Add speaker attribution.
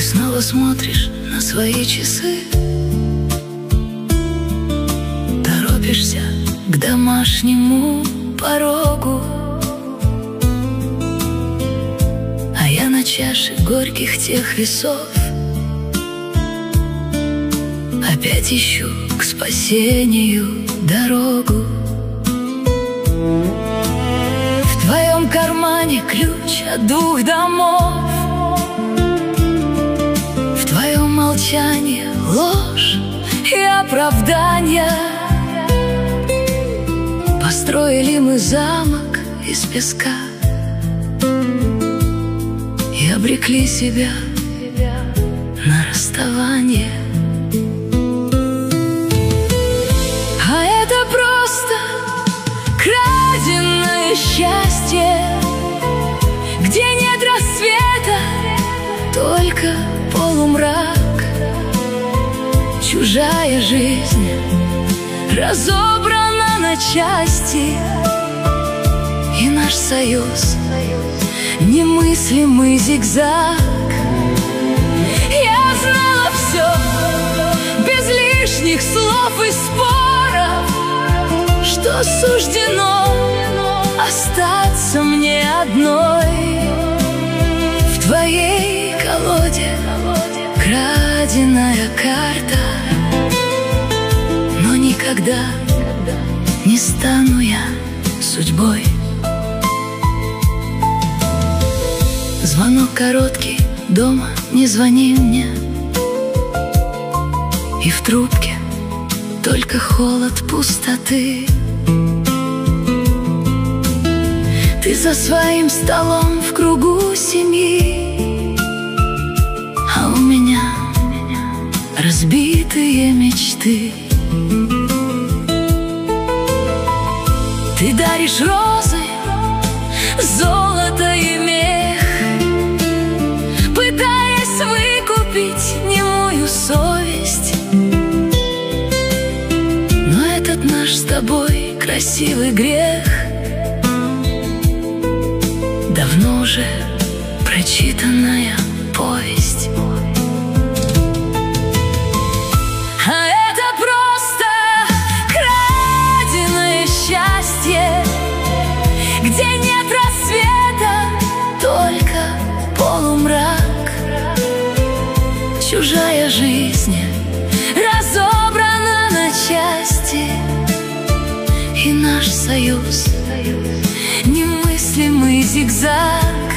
Speaker 1: снова смотришь на свои часы, торопишься к домашнему порогу, а я на чаше горьких тех весов опять ищу к спасению дорогу. В твоем кармане ключ от 2 домов, в твоем молчании ложь и оправдания. Построили мы замок из песка и обрекли себя на расставание. А это просто краденое счастье, где нет рассвета, только полумрак. Чужая жизнь разобрана на части, и наш союз немыслимый зигзаг. Я знала все без лишних слов и споров, что суждено остаться мне одной. В твоей колоде краденая карта, но никогда не стану я судьбой. Звонок короткий, дома не звони мне, и в трубке только холод пустоты. Ты за своим столом в кругу семьи, а у меня разбитые мечты. Ты даришь розы, золото и мех, пытаясь выкупить немую совесть. Но этот наш с тобой красивый грех давно уже прочитанная повесть. А это просто краденое счастье, где нет рассвета, только полумрак. Чужая жизнь разобрана на части, и наш союз немыслимый зигзаг.